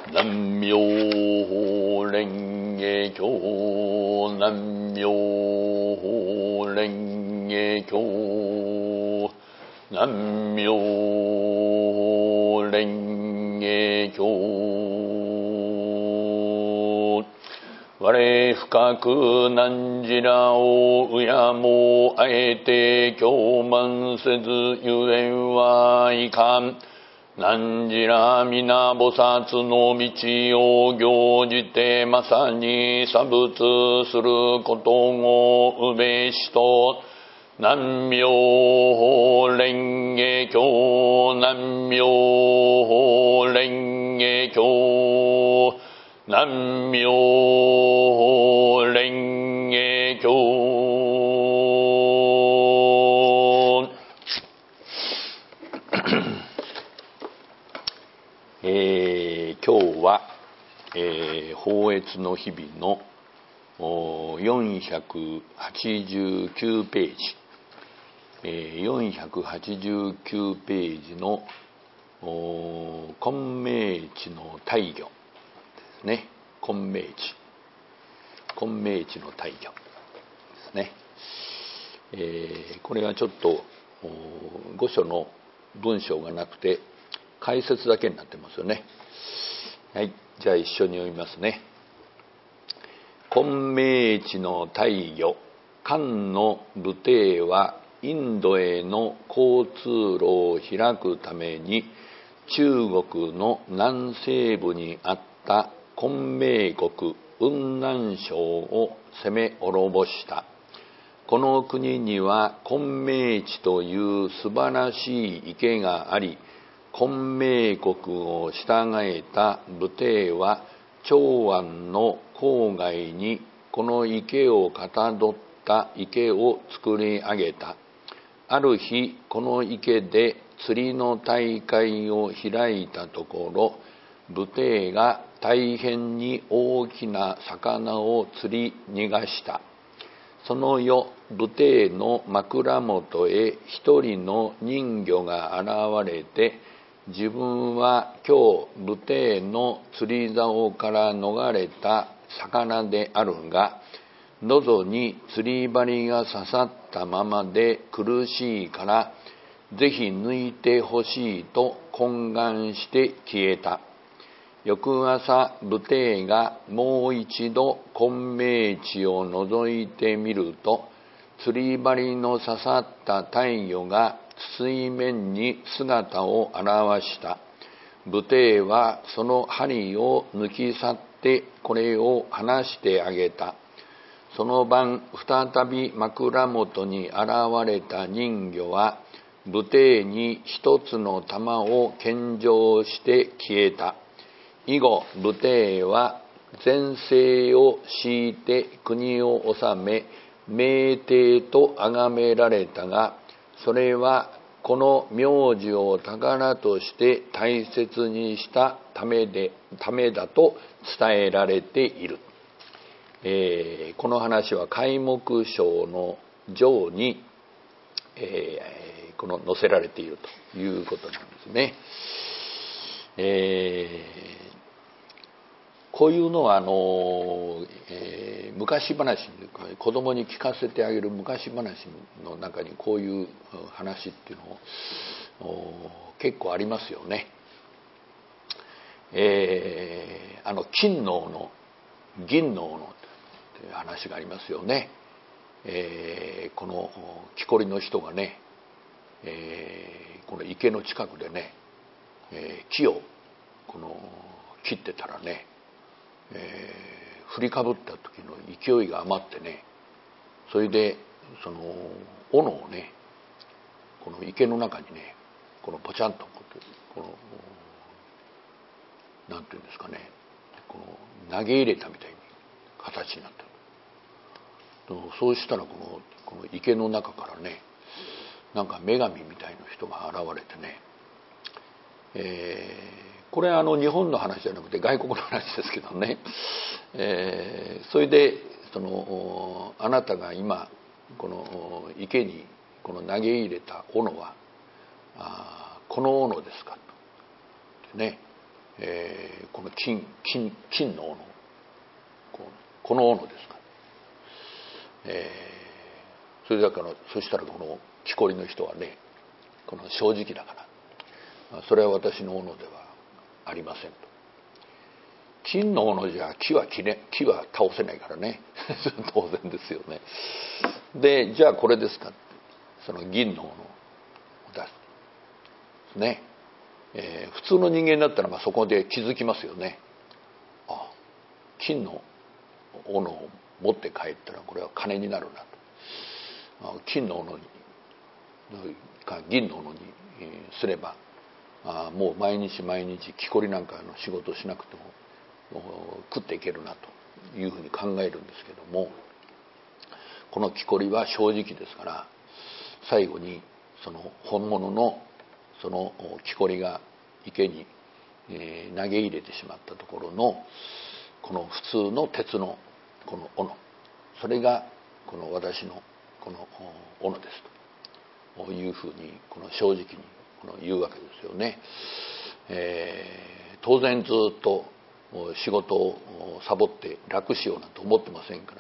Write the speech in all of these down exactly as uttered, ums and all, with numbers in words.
南無妙法蓮華経。南無妙法蓮華経。南無妙法蓮華経。我深く汝らを敬もうあえて経満せずゆえんはいかん。汝ら皆菩薩の道を行じてまさに作仏することをうべしと。南無妙法蓮華経。南無妙法蓮華経。南無妙法蓮華経。えー、今日は、えー、法悦の日々のよんひゃくはちじゅうきゅうページ、えー、よんひゃくはちじゅうきゅうページの金明地の大魚ですね。金明地金明地の大魚ですね。えー、これはちょっと御所の文章がなくて解説だけになってますよね。はい、じゃあ一緒に読みますね。金明地の大魚、漢の武帝はインドへの交通路を開くために中国の南西部にあった金明国雲南省を攻め滅ぼした。この国には金明地という素晴らしい池があり、金明国を従えた武帝は長安の郊外にこの池をかたどった池を作り上げた。ある日この池で釣りの大会を開いたところ、武帝が大変に大きな魚を釣り逃がした。その夜、武帝の枕元へ一人の人魚が現れて、自分は今日武帝の釣り竿から逃れた魚であるが、喉に釣り針が刺さったままで苦しいから、ぜひ抜いてほしいと懇願して消えた。翌朝、武帝がもう一度金明地を覗いてみると、釣り針の刺さった大魚が水面に姿を現した。武帝はその針を抜き去ってこれを離してあげた。その晩、再び枕元に現れた人魚は武帝に一つの玉を献上して消えた。以後、武帝は全盛を敷いて国を治め、明帝と崇められたが、それはこの名字を宝として大切にしたためで、ためだと伝えられている。えー、この話は開目章の上に、えー、この載せられているということなんですね。えーこういうのはあの、えー、昔話、子供に聞かせてあげる昔話の中にこういう話っていうのを結構ありますよね。えー、あの金の斧、銀の斧っていう話がありますよね。えー、この木こりの人がね、えー、この池の近くでね、えー、木をこの切ってたらね、えー、振りかぶった時の勢いが余ってね、それでその斧をね、この池の中にね、このポチャンとこのなんていうんですかね、この投げ入れたみたいに形になった。そうしたらこのこの池の中からね、なんか女神みたいな人が現れてね、えー、これはあの日本の話じゃなくて外国の話ですけどね、えー、それでそのあなたが今この池にこの投げ入れた斧はあこの斧ですかとね、 えー、この金金金の斧、この斧ですか、えー、それだからそしたらこの木こりの人はね、この正直だからそれは私の斧ではありませんと。金の斧じゃ木は切れ木は倒せないからね当然ですよね。でじゃあこれですか、その銀の斧を出すね、えー、普通の人間だったらまあそこで気づきますよね。あ、金の斧を持って帰ったらこれは金になるなと。金の斧にか銀の斧にすれば、あもう毎日毎日木こりなんかの仕事をしなくても食っていけるなというふうに考えるんですけども、この木こりは正直ですから、最後にその本物のその木こりが池に投げ入れてしまったところのこの普通の鉄のこの斧、それがこの私のこの斧ですというふうにこの正直にこの言うわけですよね。えー、当然ずっと仕事をサボって楽しようなんて思ってませんから、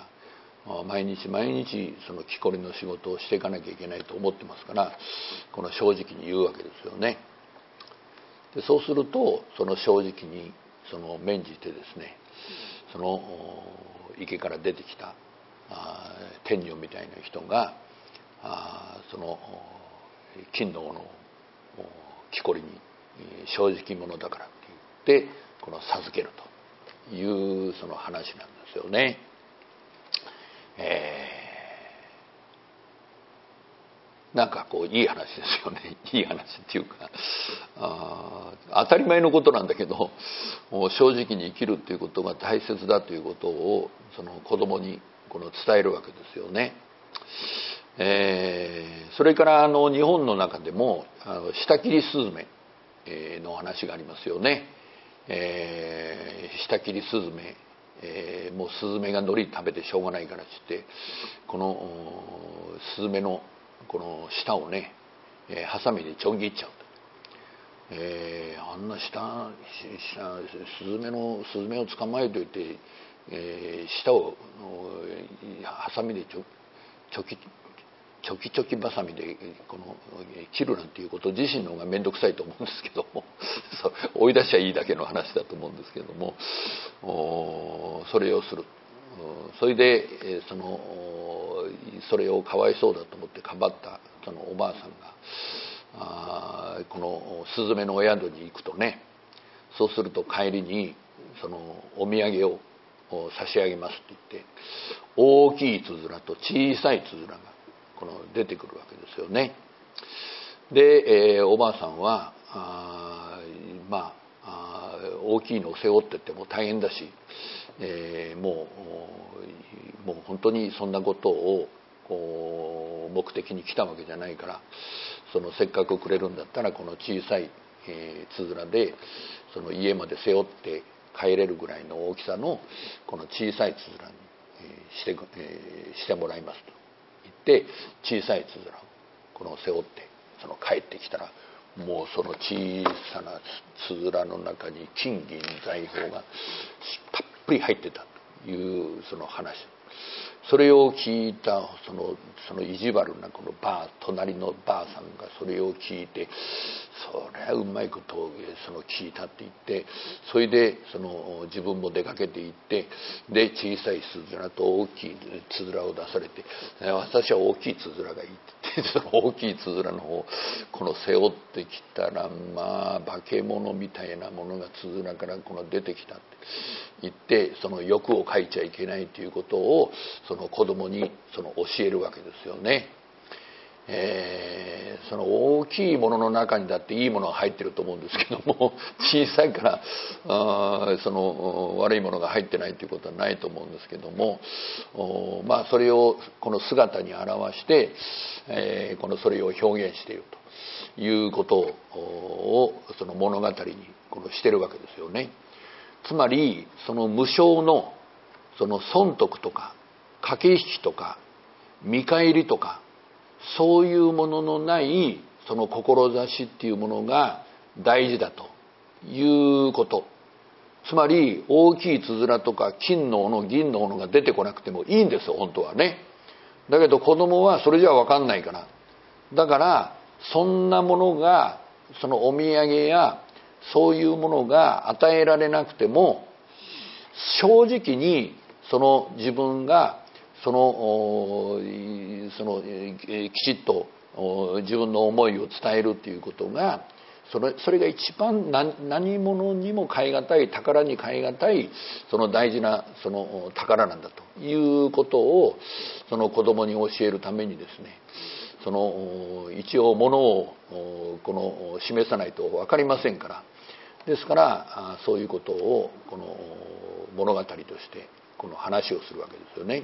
毎日毎日その木こりの仕事をしていかなきゃいけないと思ってますから、この正直に言うわけですよね。でそうするとその正直にその免じてですね、その池から出てきた天女みたいな人がその金の斧を木こりに正直者だからって言ってこの授けるというその話なんですよね。えー、なんかこういい話ですよね。いい話っていうか、あ当たり前のことなんだけど、正直に生きるっていうことが大切だということをその子供にこの伝えるわけですよね。えー、それからあの日本の中でもあの下切りスズメの話がありますよね。えー、下切りスズメ、えー、もうスズメが海苔食べてしょうがないからっつってこのスズメのこの舌をね、えー、ハサミでちょん切っちゃうと、えー、あんな舌スズメのスズメを捕まえといて、えー、舌をハサミでちょちょきチョキチョキバサミでこの切るなんていうこと自身の方が面倒くさいと思うんですけども追い出しちゃいいだけの話だと思うんですけども、それをする。それでそのそれをかわいそうだと思ってかばったそのおばあさんがこのスズメのお宿に行くとね、そうすると帰りにそのお土産を差し上げますって言って大きいつづらと小さいつづらがこの出てくるわけですよね。で、えー、おばあさんはあまあ大きいのを背負ってっても大変だし、えー、もうもう本当にそんなことを目的に来たわけじゃないから、そのせっかくくれるんだったらこの小さい、えー、つづらでその家まで背負って帰れるぐらいの大きさのこの小さいつづらに、えー、して、えー、してもらいますと言って小さいつづらをこの背負ってその帰ってきたら、もうその小さなつづらの中に金銀財宝がたっぷり入ってたというその話。それを聞いたそのその意地悪なこのばあ隣のばあさんがそれを聞いて、そりゃうまいことその聞いたって言って、それでその自分も出かけて行って、で小さいつづらと大きいつづらを出されて、私は大きいつづらがいいって言って、その大きいつづらの方をこの背負ってきたら、まあ化け物みたいなものがつづらからこの出てきたって言って、その欲をかいちゃいけないということをその子供にその教えるわけですよね。えー、その大きいものの中にだっていいものが入ってると思うんですけども、小さいからあその悪いものが入ってないということはないと思うんですけども、まあそれをこの姿に表して、えー、このそれを表現しているということをその物語にこのしてるわけですよね。つまりその無償のその損得とか駆け引きとか見返りとかそういうもののないその志っていうものが大事だということつまり大きいつづらとか金の斧銀の斧が出てこなくてもいいんですよ、本当はね。だけど子供はそれじゃ分かんないから。だからそんなものが、そのお土産やそういうものが与えられなくても、正直にその自分がそのそのきちっと自分の思いを伝えるっていうことが、それそれが一番何者にも代え難い、宝に代え難い、その大事なその宝なんだということを、その子供に教えるためにですね、その一応ものをこの示さないと分かりませんから。ですからそういうことをこの物語としてこの話をするわけですよね。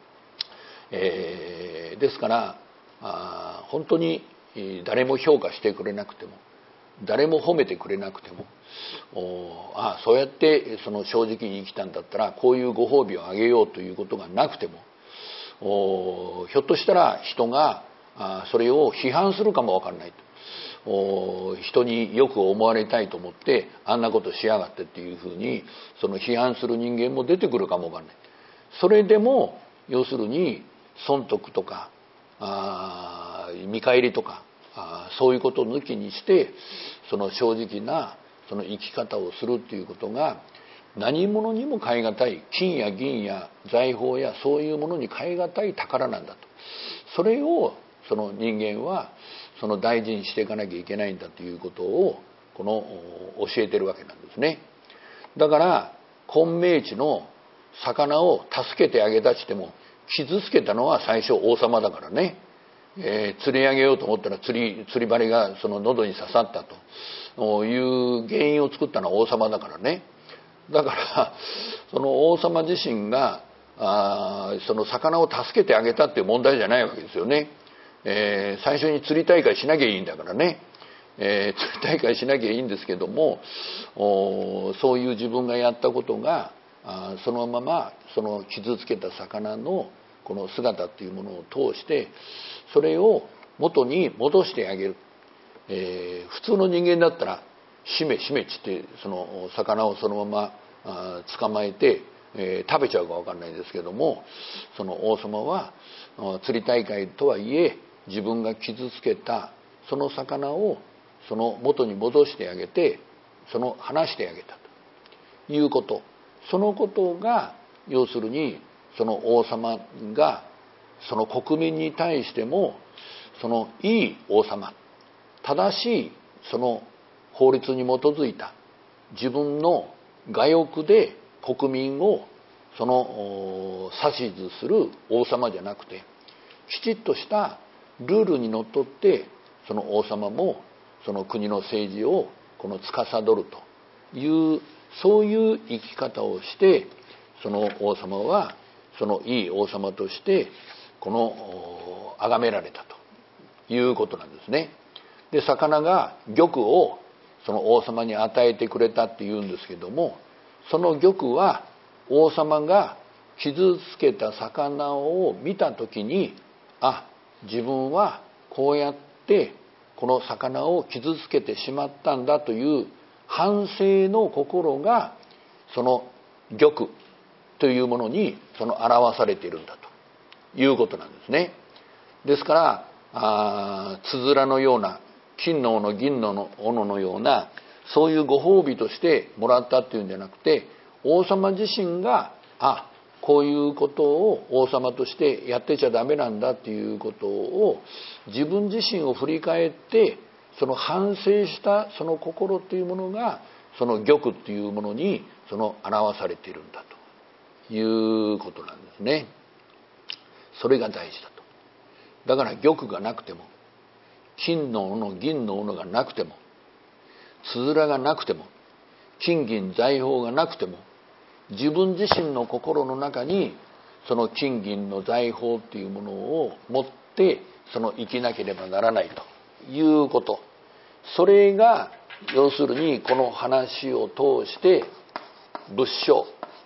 えー、ですからあ本当に誰も評価してくれなくても、誰も褒めてくれなくても、ああそうやってその正直に生きたんだったらこういうご褒美をあげようということがなくても、ひょっとしたら人がそれを批判するかもわからないと、人によく思われたいと思ってあんなことしやがってっていうふうにその批判する人間も出てくるかもわからない。それでも要するに損得とかあ見返りとかあそういうことを抜きにして、その正直なその生き方をするっていうことが何者にも代え難い、金や銀や財宝やそういうものに代え難い宝なんだと。それをその人間はその大事にしていかなきゃいけないんだということをこの教えてるわけなんですね。だから昆明地の魚を助けてあげたしても傷つけたのは最初王様だからね。えー、釣り上げようと思ったら釣り釣り針がその喉に刺さったという原因を作ったのは王様だからね。だからその王様自身があその魚を助けてあげたっていう問題じゃないわけですよね。えー、最初に釣り大会しなきゃいいんだからね、えー、釣り大会しなきゃいいんですけども、そういう自分がやったことがあそのままその傷つけた魚のこの姿っていうものを通してそれを元に戻してあげる。えー、普通の人間だったらしめしめっつってその魚をそのまま捕まえて、えー、食べちゃうか分かんないですけども、その王様は釣り大会とはいえ自分が傷つけたその魚をその元に戻してあげて、その離してあげたということ、そのことが要するにその王様がその国民に対してもそのいい王様、正しいその法律に基づいた自分の我欲で国民をその指図する王様じゃなくて、きちっとしたルールにのっとってその王様もその国の政治をこの司るというそういう生き方をして、その王様はそのいい王様としてこの崇められたということなんですね。で魚が玉をその王様に与えてくれたっていうんですけども、その玉は王様が傷つけた魚を見た時に、あ、自分はこうやってこの魚を傷つけてしまったんだという反省の心がその玉というものにその表されているんだということなんですね。ですからあつづらのような金の斧銀の斧のようなそういうご褒美としてもらったっていうんじゃなくて、王様自身があこういうことを王様としてやってちゃダメなんだっていうことを自分自身を振り返ってその反省したその心っていうものがその玉っていうものにその表されているんだということなんですね。それが大事だと。だから玉がなくても金の斧銀の斧がなくてもつづらがなくても金銀財宝がなくても、自分自身の心の中にその金銀の財宝っていうものを持ってその生きなければならないということ、それが要するにこの話を通して仏性、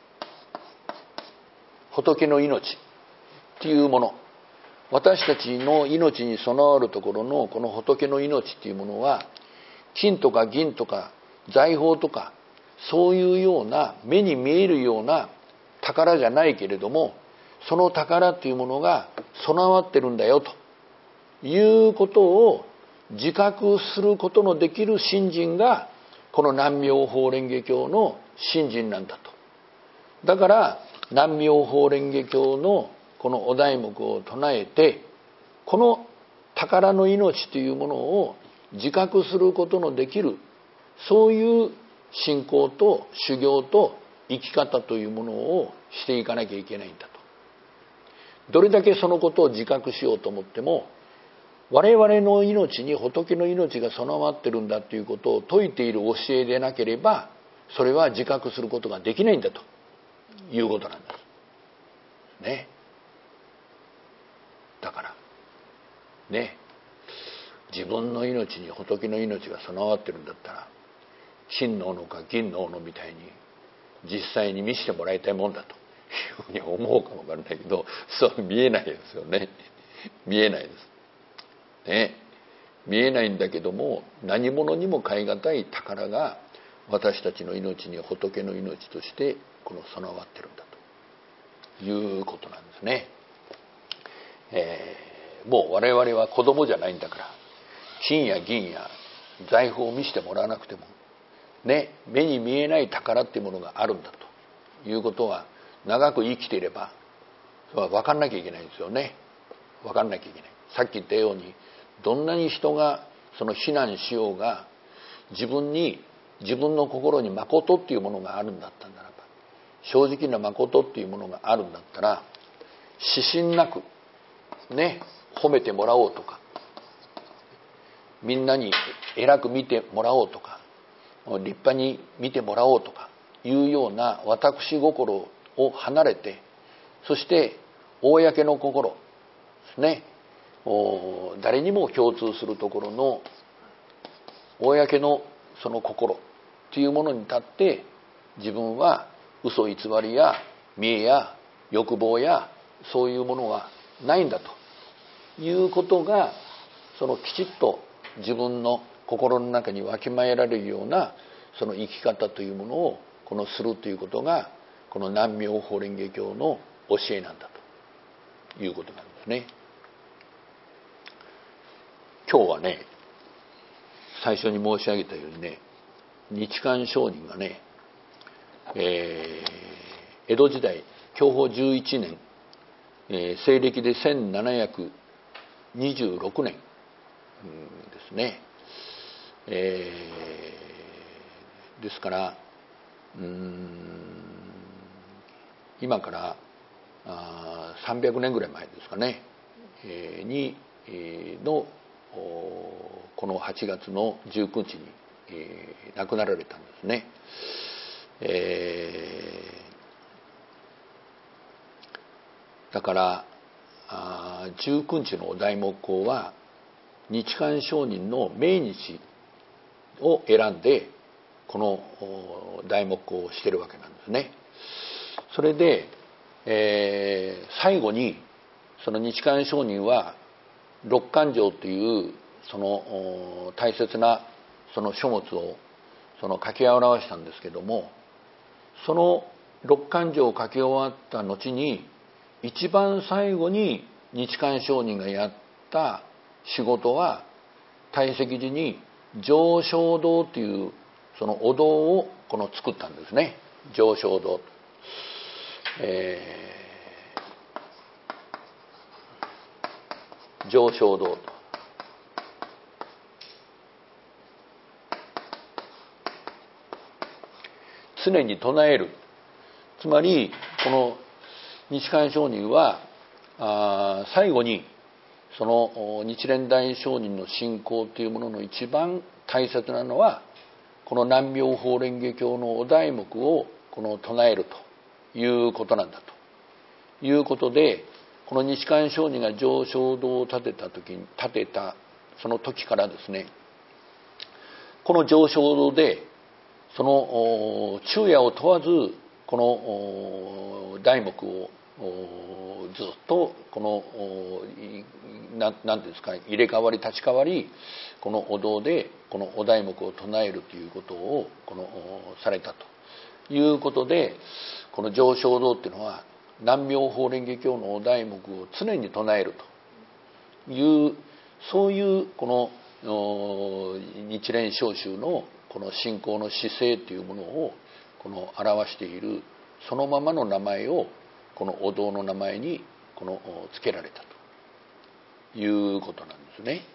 仏の命っていうもの、私たちの命に備わるところのこの仏の命っていうものは金とか銀とか財宝とかそういうような目に見えるような宝じゃないけれども、その宝っていうものが備わってるんだよということを自覚することのできる信心がこの南妙法蓮華経の信心なんだと。だから南妙法蓮華経のこのお題目を唱えて、この宝の命というものを自覚することのできる、そういう信仰と修行と生き方というものをしていかなきゃいけないんだと。どれだけそのことを自覚しようと思っても、我々の命に仏の命が備わってるんだということを説いている教えでなければ、それは自覚することができないんだということなんですね。だからね、自分の命に仏の命が備わってるんだったら、金の斧か銀の斧みたいに実際に見せてもらいたいもんだというふうに思うかもわからないけど、そう見えないですよね。見えないですね。見えないんだけども、何者にも代え難い宝が私たちの命に仏の命としてこの備わってるんだということなんですね。えー、もう我々は子供じゃないんだから、金や銀や財宝を見せてもらわなくてもね、目に見えない宝っていうものがあるんだということは、長く生きていれば分かんなきゃいけないんですよね。分かんなきゃいけない。さっき言ったように、どんなに人がその非難しようが、自分に自分の心に誠っていうものがあるんだったならば、正直な誠っていうものがあるんだったら、私心なくね、褒めてもらおうとか、みんなに偉く見てもらおうとか、立派に見てもらおうとかいうような私心を離れて、そして公の心ですね、誰にも共通するところの公のその心というものに立って、自分は嘘偽りや見栄や欲望やそういうものはないんだということが、そのきちっと自分の心の中にわきまえられるようなその生き方というものをこのするということが、この南妙法蓮華経の教えなんだということなんですね。今日はね、最初に申し上げたようにね、日韓上人がね、えー、江戸時代享保じゅういちねん、えー、西暦でせんななひゃくにじゅうろくねんですね。えー、ですからうーん今からあさんびゃくねんぐらい前ですかね、えー、に、えー、のこのはちがつのじゅうくにちに、えー、亡くなられたんですね。えー、だからあじゅうくにちのお題目講は日韓上人の命日を選んでこの題目講をしているわけなんですね。それで、えー、最後にその日韓上人は六勘定というその大切なその書物をその書き表したんですけども、その六勘定を書き終わった後に一番最後に日韓上人がやった仕事は、大石寺に上昇堂というそのお堂をこの作ったんですね。上昇堂、えー、上昇堂と常に唱える。つまりこの日韓上人はあ最後にその日蓮大上人の信仰というものの一番大切なのは、この南妙法蓮華経のお題目をこの唱えるということなんだということで、この日韓上人が上昇堂を建てた時に建てたその時からですね、この上昇堂でその昼夜を問わずこの題目をずっとこのななんていうんですか、入れ替わり立ち替わりこのお堂でこのお題目を唱えるということをこのされたいうことで、この上昇道っていうのは南妙法蓮華経のお題目を常に唱えるという、そういうこの日蓮聖宗のこの信仰の姿勢というものをこの表している、そのままの名前をこのお堂の名前にこの付けられたということなんですね。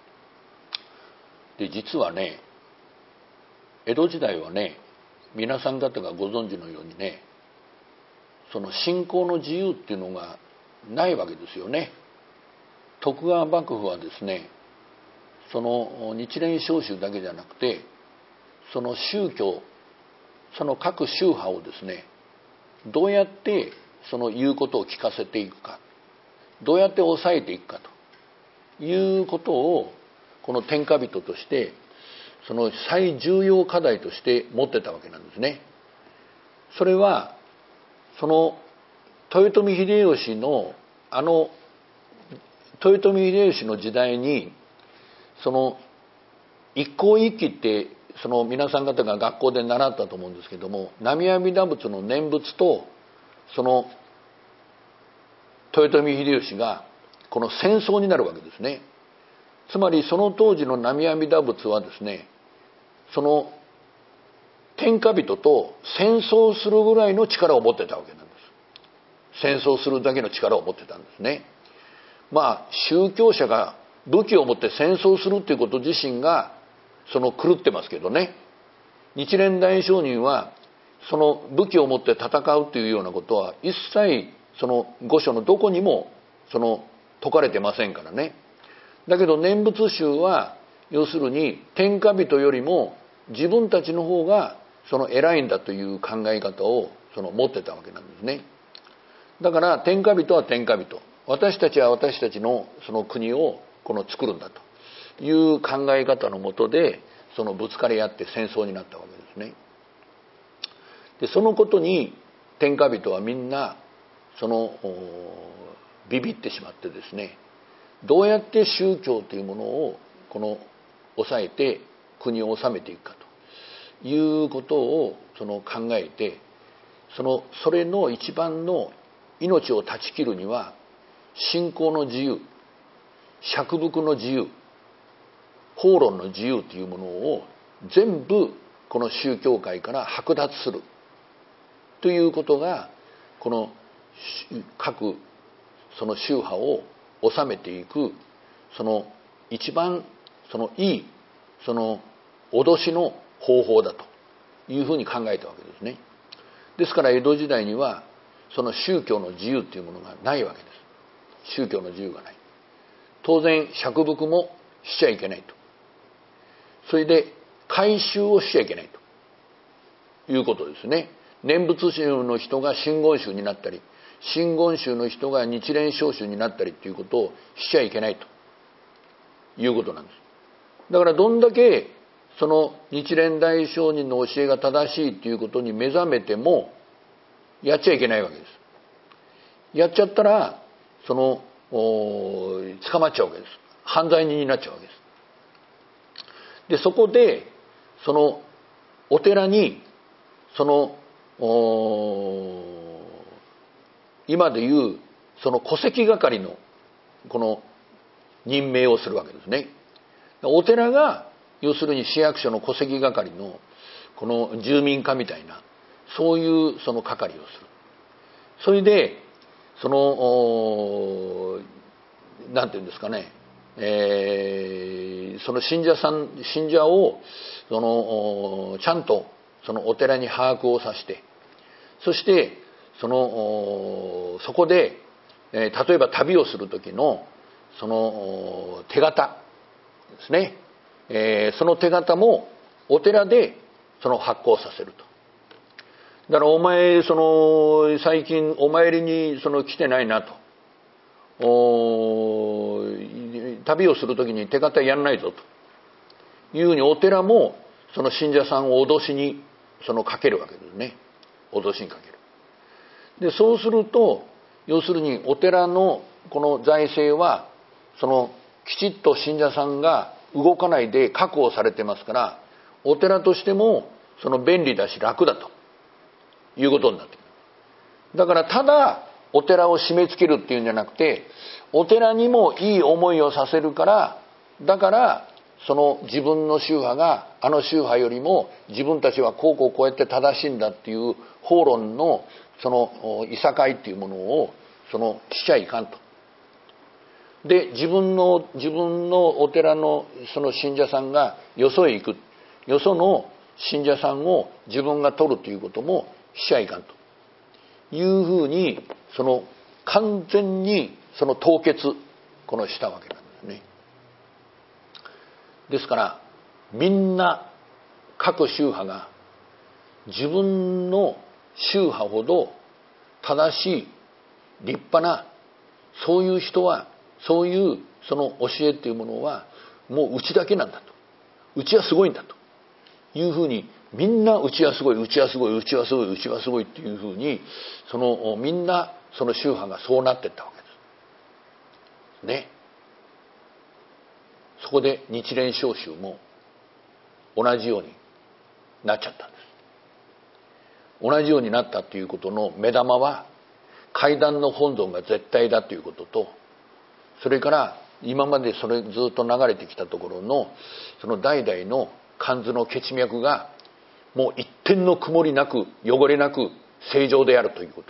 で、実はね、江戸時代はね、皆さん方がご存知のようにね、その信仰の自由っていうのがないわけですよね。徳川幕府はですね、その日蓮聖宗だけじゃなくて、その宗教、その各宗派をですね、どうやってその言うことを聞かせていくか、どうやって抑えていくかということを、この天下人としてその最重要課題として持ってたわけなんですね。それはその豊臣秀吉のあの豊臣秀吉の時代に、その一向一揆ってその皆さん方が学校で習ったと思うんですけども、南無阿弥陀仏の念仏とその豊臣秀吉がこの戦争になるわけですね。つまりその当時の南無阿弥陀仏はですね、その天下人と戦争するぐらいの力を持ってたわけなんです。戦争するだけの力を持ってたんですね。まあ宗教者が武器を持って戦争するっていうこと自身がその狂ってますけどね。日蓮大聖人はその武器を持って戦うというようなことは一切その御所のどこにもその説かれてませんからね。だけど念仏宗は要するに天下人よりも自分たちの方がその偉いんだという考え方をその持ってたわけなんですね。だから天下人は天下人、私たちは私たちのその国をこの作るんだという考え方のもとで、そのぶつかり合って戦争になったわけですね。でそのことに天下人はみんなそのビビってしまってですね、どうやって宗教というものをこの抑えて国を治めていくかということをその考えて、そのそれの一番の命を断ち切るには信仰の自由、釈伏の自由、法論の自由というものを全部この宗教界から剥奪するということが、この各その宗派を治めていくその一番そのいいその脅しの方法だというふうに考えたわけですね。ですから江戸時代にはその宗教の自由というものがないわけです。宗教の自由がない。当然釈伏もしちゃいけないと。それで改宗をしちゃいけないということですね。念仏宗の人が真言宗になったり、真言宗の人が日蓮聖宗になったりということをしちゃいけないということなんです。だからどんだけその日蓮大聖人の教えが正しいということに目覚めてもやっちゃいけないわけです。やっちゃったらその捕まっちゃうわけです。犯罪人になっちゃうわけです。でそこでそのお寺にその今でいうその戸籍係のこの任命をするわけですね。お寺が要するに市役所の戸籍係のこの住民課みたいな、そういうその係をする。それでそのなんていうんですかね、えー、その信者さん信者をそのちゃんとそのお寺に把握をさせて、そしてそのそこで、えー、例えば旅をする時のその手形ですね、えー、その手形もお寺でその発行させると。だからお前その最近お参りにその来てないなと、お旅をする時に手形やんないぞというふうにお寺もその信者さんを脅しにそのかけるわけですね。脅しにかける。でそうすると要するにお寺のこの財政はそのきちっと信者さんが動かないで確保されてますから、お寺としてもその便利だし楽だということになってくる。だからただお寺を締め付けるっていうんじゃなくて、お寺にもいい思いをさせるから、だからその自分の宗派があの宗派よりも自分たちはこうこうこうやって正しいんだっていう法論のそのいさかいっていうものをそのしちゃいかんと。で自分の自分のお寺のその信者さんがよそへ行く、よその信者さんを自分が取るということもしちゃいかんというふうに、その完全にその凍結このしたわけなんですね。ですからみんな各宗派が自分の宗派ほど正しい立派なそういう人は、そういうその教えっていうものはもううちだけなんだと、うちはすごいんだというふうに、みんなうちはすごい、うちはすごい、うちはすごい、うちはすごいっていうふうに、そのみんなその宗派がそうなっていったわけですね。そこで日蓮召集も同じようになっちゃったんです。同じようになったということの目玉は、階段の本尊が絶対だということと、それから今までそれずっと流れてきたところのその代々の観図の血脈がもう一点の曇りなく汚れなく正常であるということ。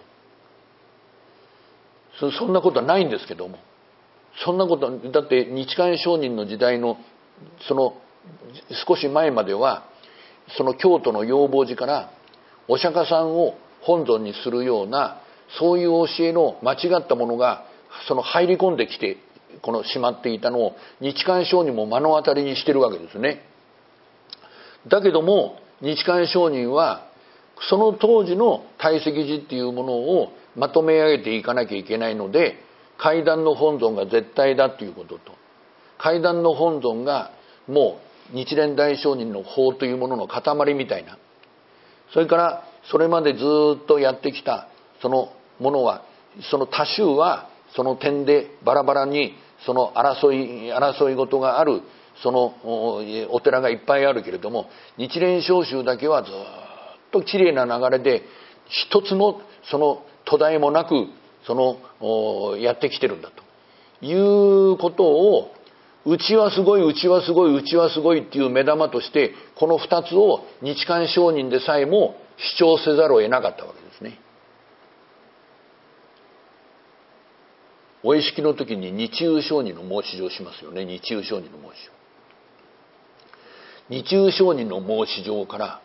そ, そんなことはないんですけども、そんなことだって日韓上人の時代のその少し前までは、その京都の養蜂寺からお釈迦さんを本尊にするようなそういう教えの間違ったものがその入り込んできてこのしまっていたのを日韓上人も目の当たりにしてるわけですね。だけども日韓上人はその当時の堆積寺っていうものをまとめ上げていかなきゃいけないので、階段の本尊が絶対だということと、階段の本尊がもう日蓮大聖人の法というものの塊みたいな、それからそれまでずっとやってきたそのものは、その他宗はその点でバラバラにその争い争い事があるそのお寺がいっぱいあるけれども、日蓮召集だけはずっときれいな流れで一つのその途絶えもなくそのやってきてるんだということを、うちはすごい、うちはすごい、うちはすごいっていう目玉として、この二つを日韓上人でさえも主張せざるを得なかったわけですね。お会式の時に日有上人の申し状しますよね。日有上人の申し状。日有上人の申し状から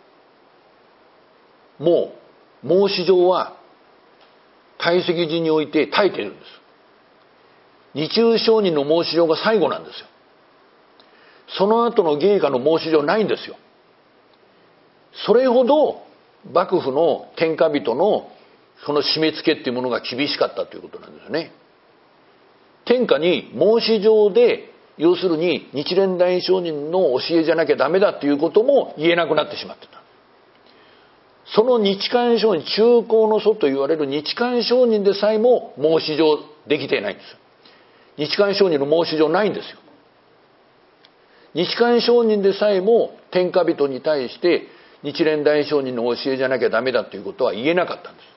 もう申し状は堆積寺において絶えているんです。日有上人の申し状が最後なんですよ。その後の芸家の申し状ないんですよ。それほど幕府の天下人のその締め付けっていうものが厳しかったということなんですよね。天下に申し状で、要するに日蓮大聖人の教えじゃなきゃダメだということも言えなくなってしまってた。その日韓上人、中高の祖と言われる日韓上人でさえも申し状できていないんですよ。日韓上人の申し状ないんですよ。日韓上人でさえも天下人に対して日蓮大聖人の教えじゃなきゃダメだということは言えなかったんです。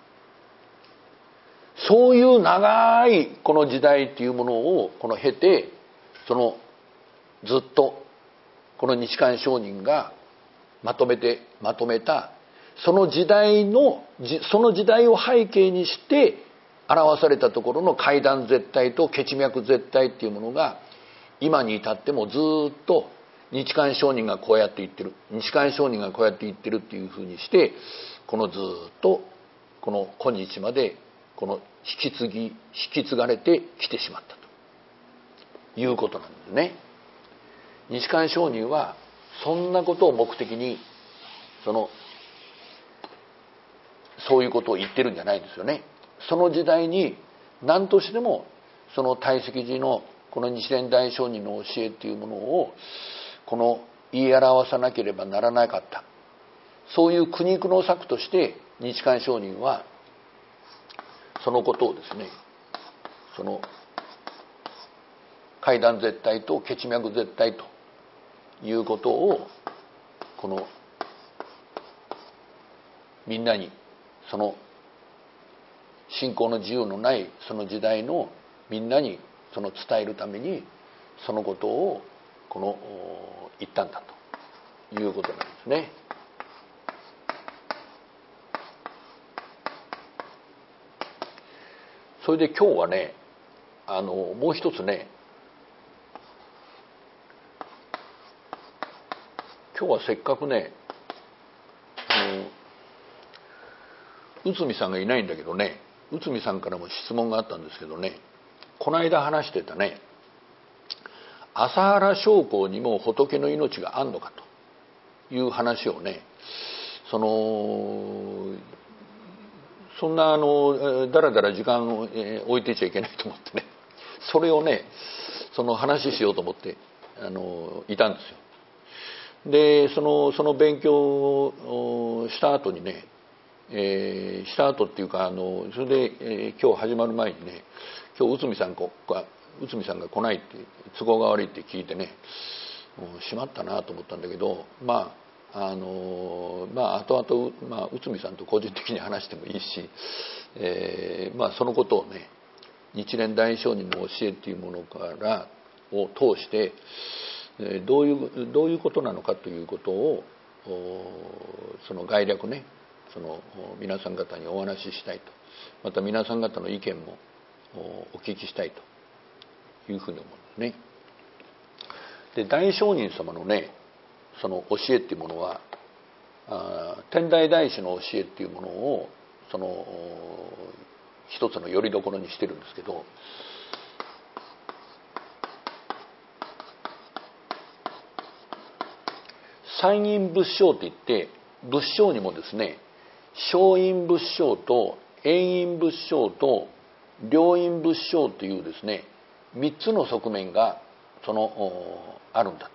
そういう長いこの時代っていうものをこの経て、そのずっとこの日韓上人がまとめてまとめたその時代のその時代を背景にして表されたところの階段絶対と血脈絶対っていうものが今に至ってもずっと日韓上人がこうやって言ってる、日韓上人がこうやって言ってるっていうふうにして、このずっとこの今日までこの引き継ぎ引き継がれてきてしまったということなんですね。日韓上人はそんなことを目的にそのそういうことを言ってるんじゃないんですよね。その時代に何としてもその堆積寺のこの日蓮大聖人の教えっていうものをこの言い表さなければならなかった、そういう苦肉の策として日韓上人はそのことをですね、その階段絶対と血脈絶対ということをこのみんなにその信仰の自由のないその時代のみんなにその伝えるためにそのことをこの言ったんだということなんですね。それで今日はね、あのもう一つね、今日はせっかくね、内海さんがいないんだけどね、内海さんからも質問があったんですけどね、この間話してたね、朝原将校にも仏の命があんのかという話をね、そのそんなあのだらだら時間を置いてちゃいけないと思ってね、それをねその話しようと思ってあのいたんですよ。でそのその勉強をした後にね、えー、した後っていうかあのそれで、えー、今日始まる前にね、今日内海さんが内海さんが来ないって都合が悪いって聞いてね、もうしまったなと思ったんだけど、まああのまあ後々、まあ、内海さんと個人的に話してもいいし、えー、まあそのことをね、日蓮大聖人の教えっていうものからを通してどういうどういうことなのかということをその概略ね、その皆さん方にお話ししたいと、また皆さん方の意見もお聞きしたいというふうに思うんですね。で大聖人様のねその教えっていうものは天台大師の教えっていうものをその一つの拠り所にしてるんですけど、三因仏性っていって、仏性にもですね、小因仏性と遠因仏性と両因仏性というですね三つの側面がそのあるんだ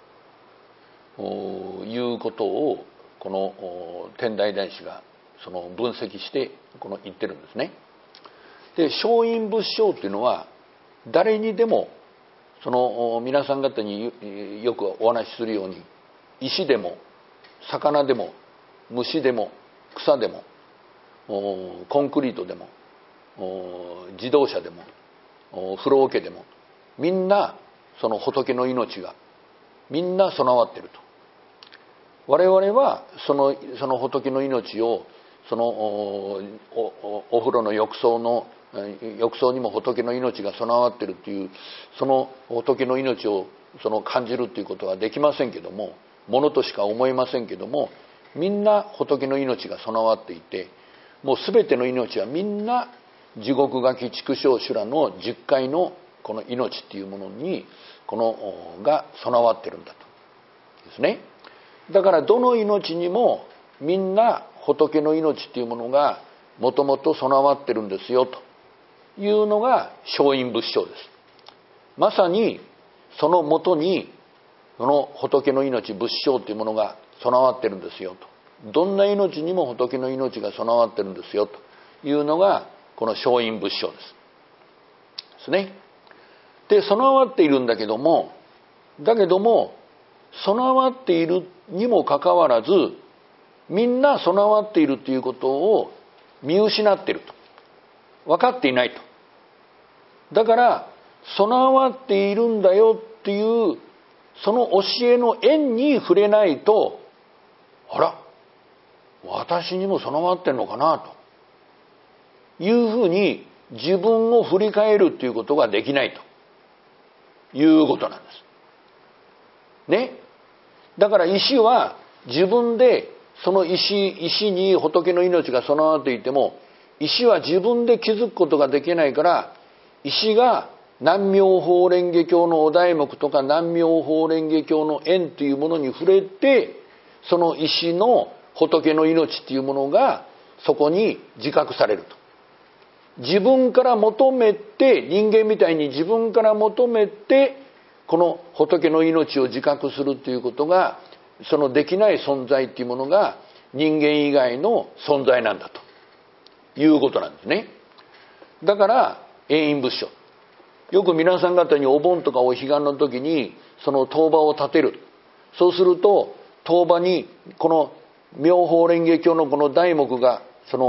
ということをこの天台大師がその分析してこの言ってるんですね。で小因仏性っていうのは誰にでもその皆さん方によくお話しするように、石でも魚でも虫でも草でもコンクリートでも自動車でも風呂桶でもみんなその仏の命がみんな備わっていると。我々はそのその仏の命をその お, お, お風呂の浴槽の浴槽にも仏の命が備わっているというその仏の命をその感じるということはできませんけども、ものとしか思えませんけども、みんな仏の命が備わっていて、もう全ての命はみんな地獄餓鬼畜生修羅の十回のこの命っていうものにこのが備わってるんだとですね。だからどの命にもみんな仏の命っていうものがもともと備わってるんですよというのが小因仏性です。まさにそのもとにその仏の命仏性というものが備わってるんですよと、どんな命にも仏の命が備わってるんですよというのがこの小因仏性ですですね。で備わっているんだけどもだけども備わっているにもかかわらずみんな備わっているということを見失っていると、分かっていないと。だから備わっているんだよっていうその教えの縁に触れないと、あら私にも備わってるのかなというふうに自分を振り返るということができないということなんですね。だから石は自分でその石石に仏の命が備わっていても、石は自分で気づくことができないから、石が南妙法蓮華経のお題目とか南妙法蓮華経の縁というものに触れて、その石の仏の命というものがそこに自覚されると。自分から求めて、人間みたいに自分から求めてこの仏の命を自覚するということが、そのできない存在というものが人間以外の存在なんだということなんですね。だから遠因仏性、よく皆さん方にお盆とかお彼岸の時にその塔場を建てる。そうすると塔場にこの妙法蓮華経のこの題目がその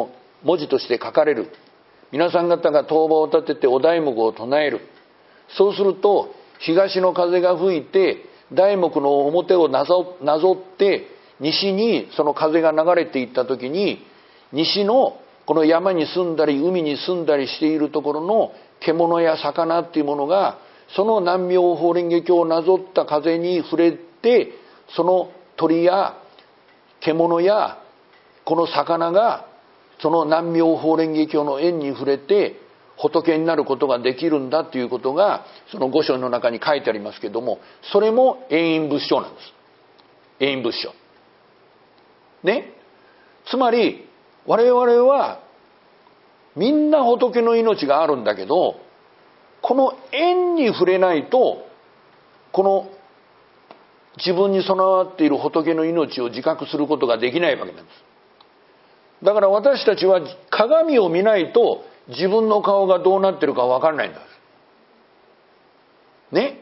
文字として書かれる。皆さん方が塔場を立ててお題目を唱える。そうすると東の風が吹いて題目の表をなぞって西にその風が流れていった時に、西のこの山に住んだり海に住んだりしているところの獣や魚っていうものが、その南妙法蓮華経をなぞった風に触れて、その鳥や獣やこの魚がその南妙法蓮華経の縁に触れて仏になることができるんだということが、その御書の中に書いてありますけども、それも永遠仏性なんです。永遠仏性ね。つまり我々はみんな仏の命があるんだけど、この縁に触れないとこの自分に備わっている仏の命を自覚することができないわけなんです。だから私たちは鏡を見ないと自分の顔がどうなってるか分からないんですね。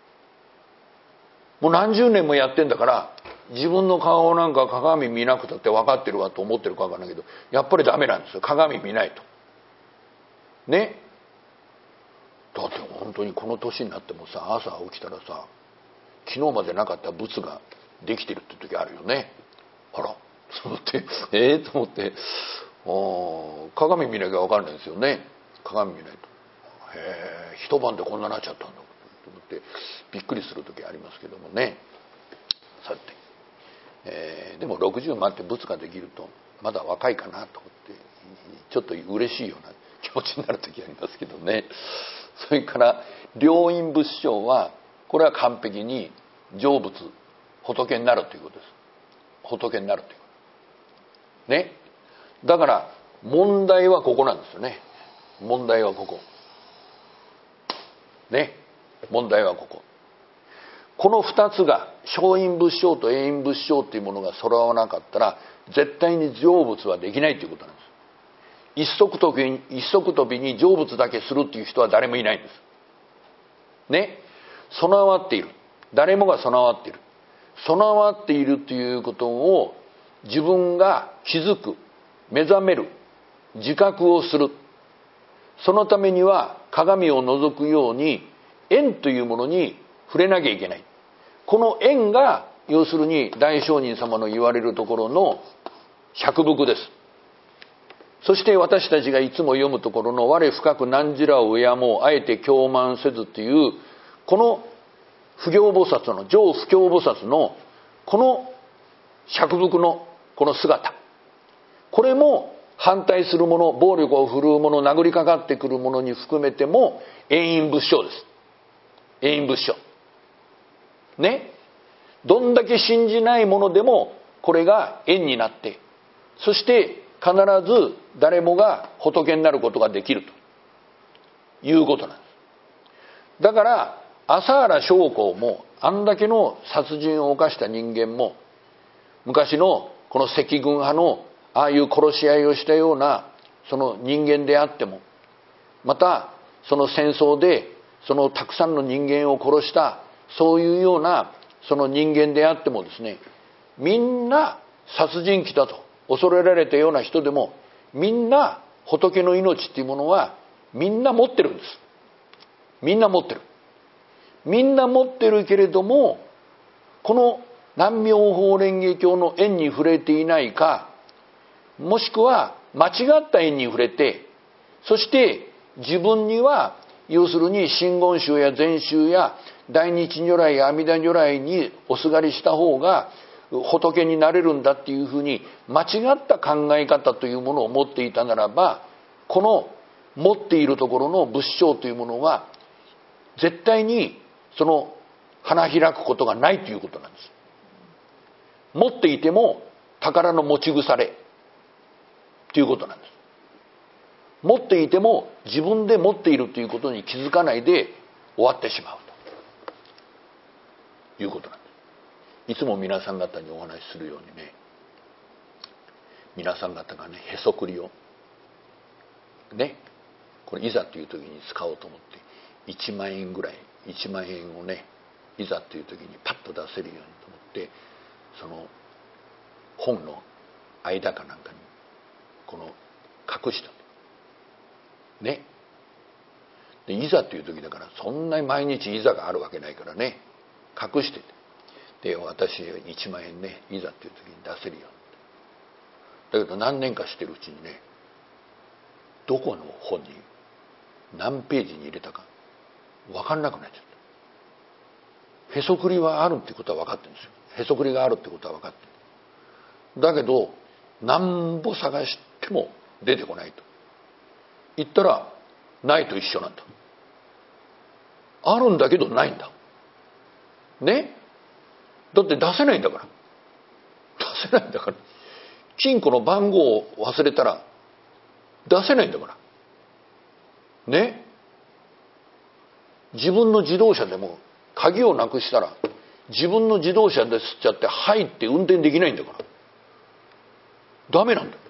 もう何十年もやってんだから、自分の顔なんか鏡見なくたって分かってるわと思ってるか分からないけど、やっぱりダメなんですよ、鏡見ないとね。だって本当にこの年になってもさ、朝起きたらさ、昨日までなかった仏ができてるって時あるよね。あらと思ってええー、と思って、あ鏡見なきゃ分かんないですよね。鏡見ないと、へえ一晩でこんななっちゃったんだと思ってびっくりする時ありますけどもね。さて、えー、でもろくじゅうになって仏ができるとまだ若いかなと思ってちょっと嬉しいような気持ちになる時ありますけどね。それから両院仏性は、これは完璧に成仏仏になるということです。仏になるということね。だから問題はここなんですよね。問題はここね。問題はここ。この二つが小院仏性と永院仏性というものが揃わなかったら絶対に成仏はできないということなんです。一足飛びに一足飛びに成仏だけするっていう人は誰もいないんですね。備わっている、誰もが備わっている、備わっているということを自分が気づく、目覚める、自覚をする。そのためには鏡を覗くように縁というものに触れなきゃいけない。この縁が要するに大聖人様の言われるところの百福です。そして私たちがいつも読むところの我深く汝らを敬もうあえて狂慢せずという、この不行菩薩の上不教菩薩のこの釈福のこの姿、これも反対するもの、暴力を振るうもの、殴りかかってくるものに含めても永遠仏性です。永遠仏性ね。どんだけ信じないものでもこれが縁になって、そして必ず誰もが仏になることができるということなんです。だから麻原彰晃もあんだけの殺人を犯した人間も、昔のこの赤軍派のああいう殺し合いをしたようなその人間であっても、またその戦争でそのたくさんの人間を殺したそういうようなその人間であってもですね、みんな殺人鬼だと恐れられたような人でも、みんな仏の命っていうものはみんな持ってるんです。みんな持ってる。みんな持ってるけれども、この南妙法蓮華経の縁に触れていないか、もしくは間違った縁に触れて、そして自分には要するに真言宗や禅宗や大日如来や阿弥陀如来におすがりした方が仏になれるんだっていうふうに間違った考え方というものを持っていたならば、この持っているところの仏性というものは絶対にその花開くことがないということなんです。持っていても宝の持ち腐れということなんです。持っていても自分で持っているということに気づかないで終わってしまうということなんです。いつも皆さん方にお話しするようにね、皆さん方がね、へそくりをね、これいざという時に使おうと思っていちまんえんぐらいいちまんえんをね、いざという時にパッと出せるようにと思って、その本の間かなんかにこの隠したね。でいざという時だから、そんなに毎日いざがあるわけないからね、隠してて、で私いちまんえんね、いざという時に出せるように。だけど何年かしてるうちにね、どこの本に何ページに入れたか分かんなくなっちゃった。へそくりはあるってことは分かってるんですよ。へそくりがあるってことは分かってる。だけどなんぼ探しても出てこないと言ったら、ないと一緒なんだ。あるんだけどないんだね。だって出せないんだから、出せないんだから、金庫の番号を忘れたら出せないんだからね。自分の自動車でも鍵をなくしたら、自分の自動車で吸っちゃって入って運転できないんだから、ダメなんだよ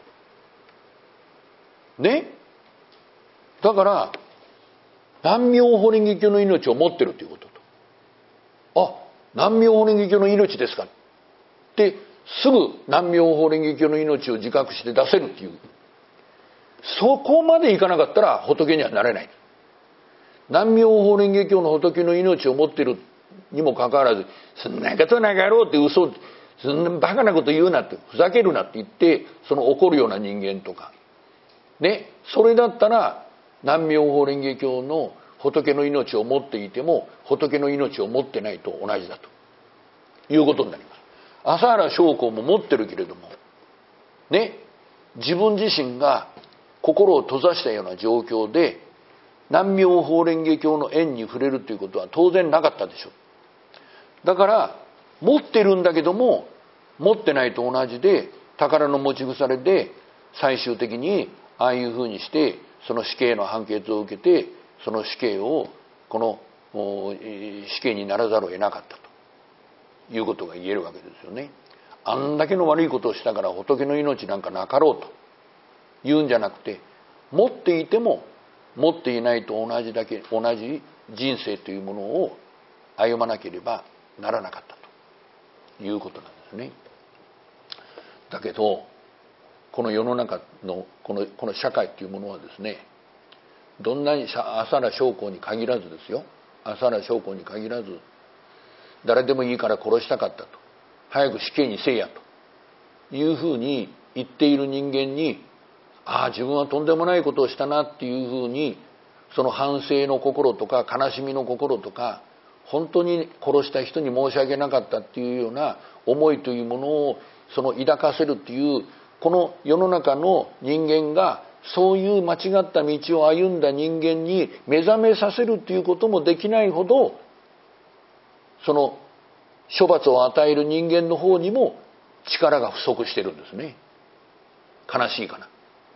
ね。だから南妙法蓮華経の命を持ってるということと、あ、南妙法蓮華経の命ですかってすぐ南妙法蓮華経の命を自覚して出せるっていう、そこまでいかなかったら仏にはなれない。南妙法蓮華経の仏の命を持ってるにもかかわらず、そんなことなかろうって嘘、そんなバカなこと言うなって、ふざけるなって言って、その怒るような人間とかね、それだったら南妙法蓮華経の仏の命を持っていても仏の命を持ってないと同じだということになります。朝原将校も持ってるけれどもね、自分自身が心を閉ざしたような状況で南妙法蓮華経の縁に触れるということは当然なかったでしょう。だから持ってるんだけども持ってないと同じで、宝の持ち腐れで最終的にああいうふうにしてその死刑の判決を受けて、その死刑をこの死刑にならざるを得なかったということが言えるわけですよね。あんだけの悪いことをしたから仏の命なんかなかろうと言うんじゃなくて、持っていても持っていないと同じだけ同じ人生というものを歩まなければならなかったということなんですね。だけどこの世の中のこのこの社会というものはですね、どんなに朝原将校に限らずですよ、朝原将校に限らず、誰でもいいから殺したかったと、早く死刑にせえやというふうに言っている人間に、ああ自分はとんでもないことをしたなっていうふうに、その反省の心とか悲しみの心とか、本当に殺した人に申し訳なかったっていうような思いというものをその抱かせるっていう、この世の中の人間がそういう間違った道を歩んだ人間に目覚めさせるっていうこともできないほど、その処罰を与える人間の方にも力が不足してるんですね。悲しいかな。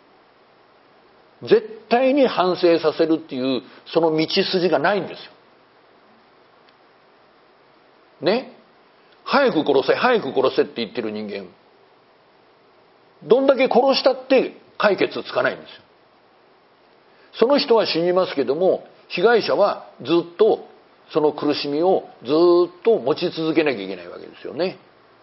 絶対に反省させるっていうその道筋がないんですよね。早く殺せ早く殺せって言ってる人間、どんだけ殺したって解決つかないんですよ。その人は死にますけども、被害者はずっとその苦しみをずっと持ち続けなきゃいけないわけですよね。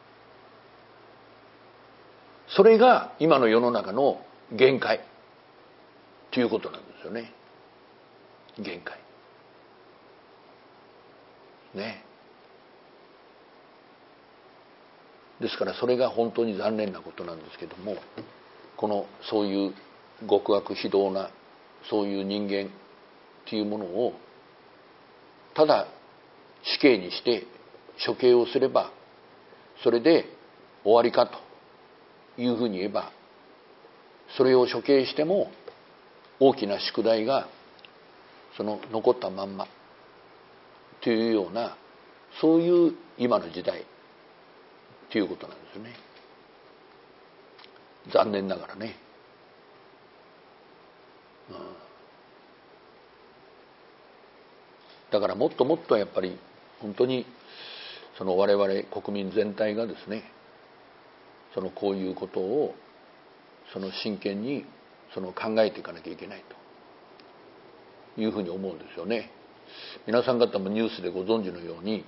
それが今の世の中の限界ということなんですよね。限界ね。ですからそれが本当に残念なことなんですけども、このそういう極悪非道なそういう人間っていうものをただ死刑にして処刑をすればそれで終わりかというふうに言えば、それを処刑しても大きな宿題がその残ったまんまというような、そういう今の時代ということなんですよね。残念ながらね、うん、だからもっともっとやっぱり本当にその我々国民全体がですね、そのこういうことをその真剣にその考えていかなきゃいけないというふうに思うんですよね。皆さん方もニュースでご存知のように、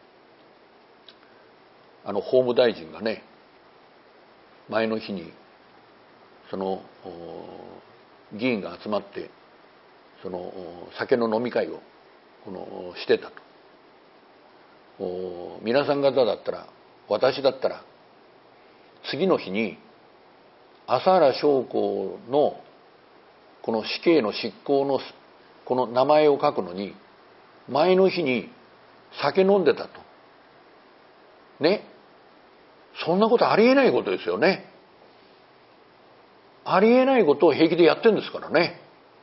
あの法務大臣がね、前の日にその議員が集まってその酒の飲み会をこのしてたと。皆さん方だったら、私だったら次の日に麻原彰晃のこの死刑の執行のこの名前を書くのに前の日に酒飲んでたとね。そんなことありえないことですよね。ありえないことを平気でやってるんですからね。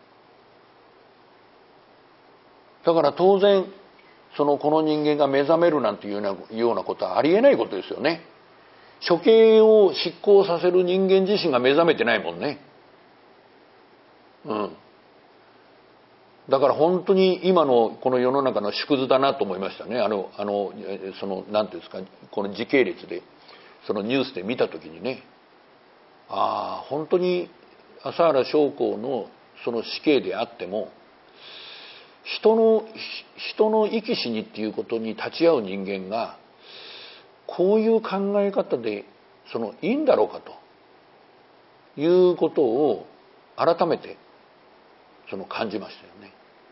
だから当然そのこの人間が目覚めるなんていうようなことはありえないことですよね。処刑を執行させる人間自身が目覚めてないもんね。うん。だから本当に今のこの世の中の縮図だなと思いましたね。あのあのそのなんていうんですか、この時系列でそのニュースで見たときにね、ああ本当に麻原彰晃のその死刑であっても人の人の生き死にっていうことに立ち会う人間がこういう考え方でそのいいんだろうかということを改めてその感じましたよね。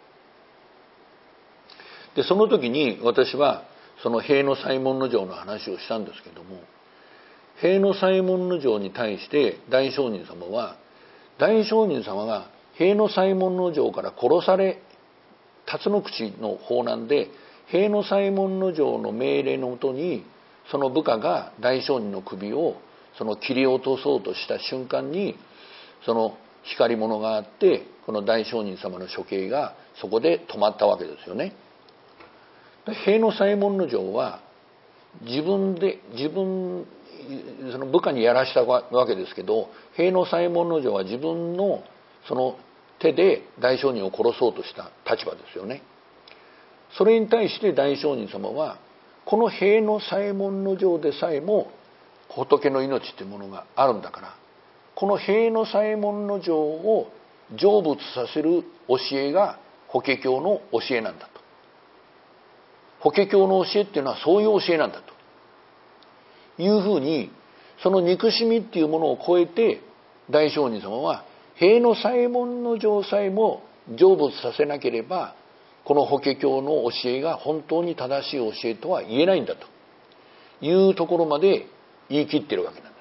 でその時に私はその塀の西門尉の話をしたんですけども、塀の西門尉に対して大聖人様は大聖人様が塀の西門尉から殺され辰野口の方なんで塀の西門尉の命令のもとにその部下が大聖人の首をその切り落とそうとした瞬間にその光り物があってこの大聖人様の処刑がそこで止まったわけですよね。塀の西門尉は自分で自分その部下にやらしたわけですけど、塀の西門尉は自分のその手で大聖人を殺そうとした立場ですよね。それに対して大聖人様はこの塀の西門尉でさえも仏の命というものがあるんだから、この塀の西門尉を成仏させる教えが法華経の教えなんだと。法華経の教えっていうのはそういう教えなんだというふうに、その憎しみっていうものを超えて大聖人様は塀の西門尉さえも成仏させなければこの法華経の教えが本当に正しい教えとは言えないんだというところまで言い切ってるわけなんです。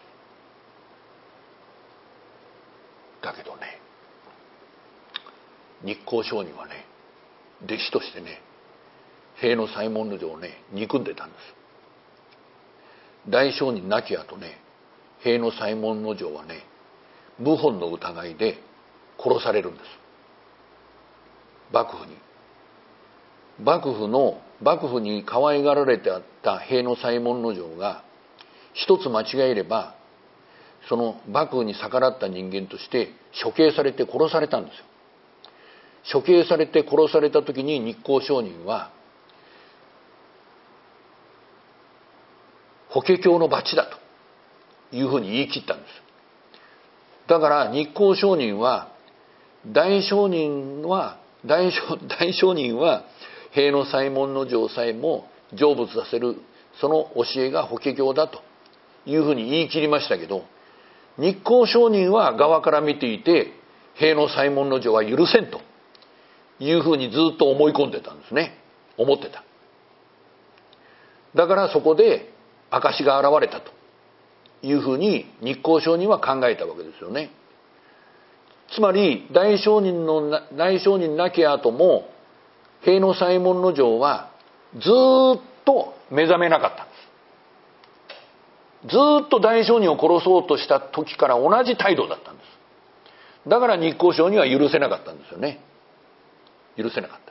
だけどね、日光上人はね、弟子としてね、塀の西門尉をね憎んでたんです。大聖人亡き後ね、塀の西門尉はね謀反の疑いで殺されるんです。幕府に幕府の幕府に可愛がられてあった塀の西門尉が一つ間違えればその幕府に逆らった人間として処刑されて殺されたんですよ。処刑されて殺された時に日光上人は法華経の罰だというふうに言い切ったんです。だから日光上人は大聖人は大聖大聖人は塀の西門尉さえも成仏させるその教えが法華経だというふうに言い切りましたけど、日光上人は側から見ていて塀の西門尉は許せんというふうにずっと思い込んでたんですね。思ってた。だからそこで証が現れたというふうに日光上人は考えたわけですよね。つまり大聖人の大聖人亡き後も塀の西門尉はずっと目覚めなかったんです。ずっと大聖人を殺そうとした時から同じ態度だったんです。だから日光上人は許せなかったんですよね。許せなかった。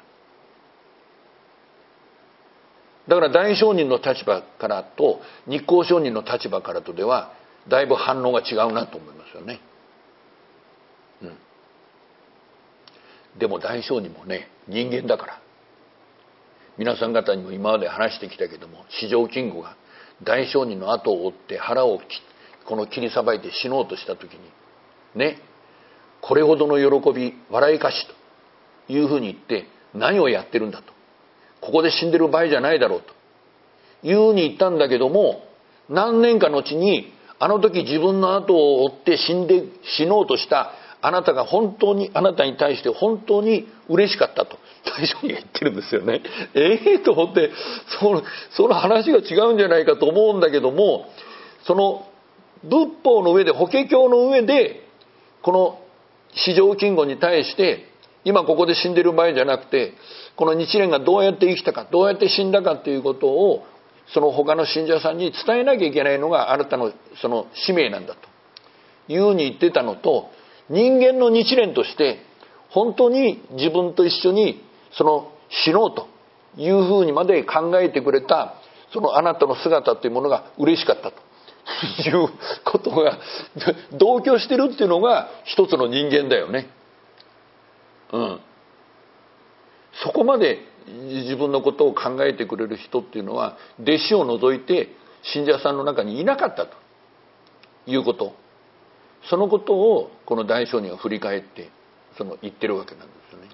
だから大聖人の立場からと日光上人の立場からとではだいぶ反応が違うなと思いますよね。うん。でも大聖人もね人間だから、皆さん方にも今まで話してきたけども、四条金吾が大聖人の後を追って腹をこの切りさばいて死のうとした時にね、これほどの喜び笑いかしというふうに言って何をやってるんだと、ここで死んでる場合じゃないだろうというふうに言ったんだけども、何年か後にあの時自分の後を追って死んで死のうとしたあなたが本当にあなたに対して本当に嬉しかったと大将に言ってるんですよね。ええー、と思ってそのその話が違うんじゃないかと思うんだけども、その仏法の上で法華経の上でこの四条金剛に対して今ここで死んでる場合じゃなくて、この日蓮がどうやって生きたかどうやって死んだかということをその他の信者さんに伝えなきゃいけないのがあなたのその使命なんだというふうに言ってたのと、人間の日蓮として本当に自分と一緒にその死のうというふうにまで考えてくれたそのあなたの姿というものが嬉しかったということが同居してるっていうのが一つの人間だよね。うん。そこまで自分のことを考えてくれる人っていうのは弟子を除いて信者さんの中にいなかったということ、そのことをこの大聖人は振り返ってその言ってるわけなんですよね。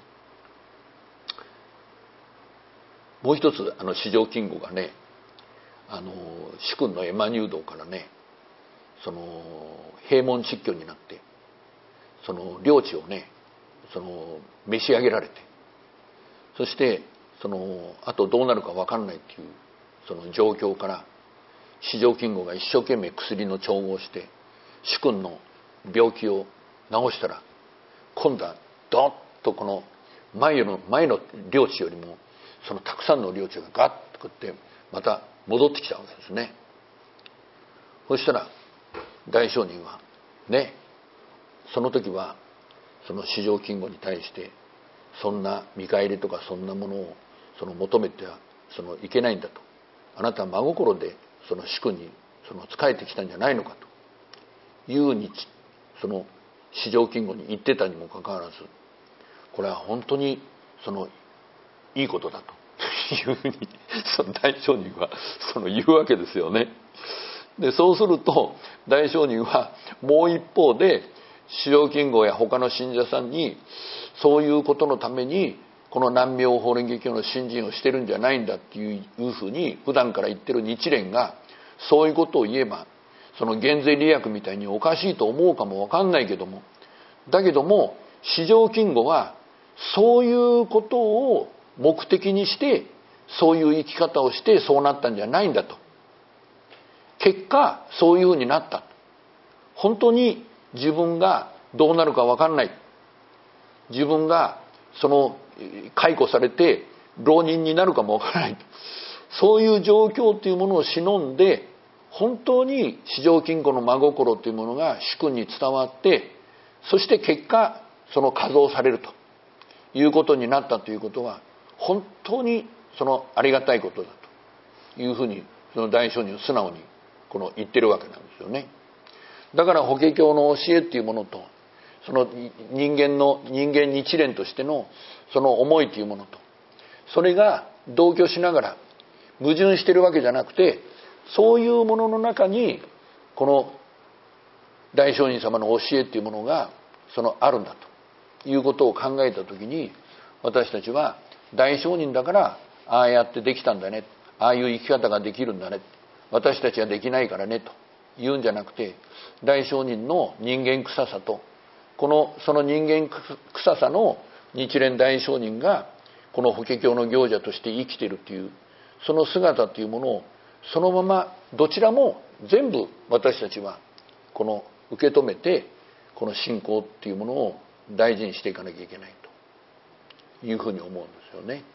もう一つあの四条金吾がね、あの主君のエマ入道からね、その閉門蟄居になってその領地をねその召し上げられて、そしてそのあとどうなるか分かんないっていうその状況から四条金吾が一生懸命薬の調合して主君の病気を治したら、今度はドッとこの前の前の領地よりもそのたくさんの領地がガッとくってまた戻ってきたわけですね。そしたら大聖人はね、その時はその四条金吾に対してそんな見返りとかそんなものをその求めてはそのいけないんだと、あなたは真心でその主君にその仕えてきたんじゃないのかというにその四条金吾に言ってたにもかかわらず、これは本当にそのいいことだというふうにその大聖人はその言うわけですよね。でそうすると大聖人はもう一方で四条金吾や他の信者さんにそういうことのためにこの南妙法蓮華経の信心をしてるんじゃないんだっていうふうに普段から言ってる日蓮がそういうことを言えば、その減税利益みたいにおかしいと思うかもわかんないけども、だけども四条金吾はそういうことを目的にしてそういう生き方をしてそうなったんじゃないんだと、結果そういうふうになった、本当に自分がどうなるか分かんない、自分がその解雇されて浪人になるかも分からない、そういう状況というものを忍んで本当に四条金吾の真心というものが主君に伝わって、そして結果その加増されるということになったということは本当にそのありがたいことだというふうにその大聖人を素直にこの言ってるわけなんですよね。だから法華経の教えっていうものとその人間の人間日蓮としてのその思いというものと、それが同居しながら矛盾してるわけじゃなくて、そういうものの中にこの大聖人様の教えっていうものがそのあるんだということを考えたときに、私たちは大聖人だからああやってできたんだね、ああいう生き方ができるんだね、私たちはできないからねと言うんじゃなくて、大聖人の人間臭さとこのその人間臭さの日蓮大聖人がこの法華経の行者として生きているというその姿というものをそのままどちらも全部私たちはこの受け止めて、この信仰っていうものを大事にしていかなきゃいけないというふうに思うんですよね。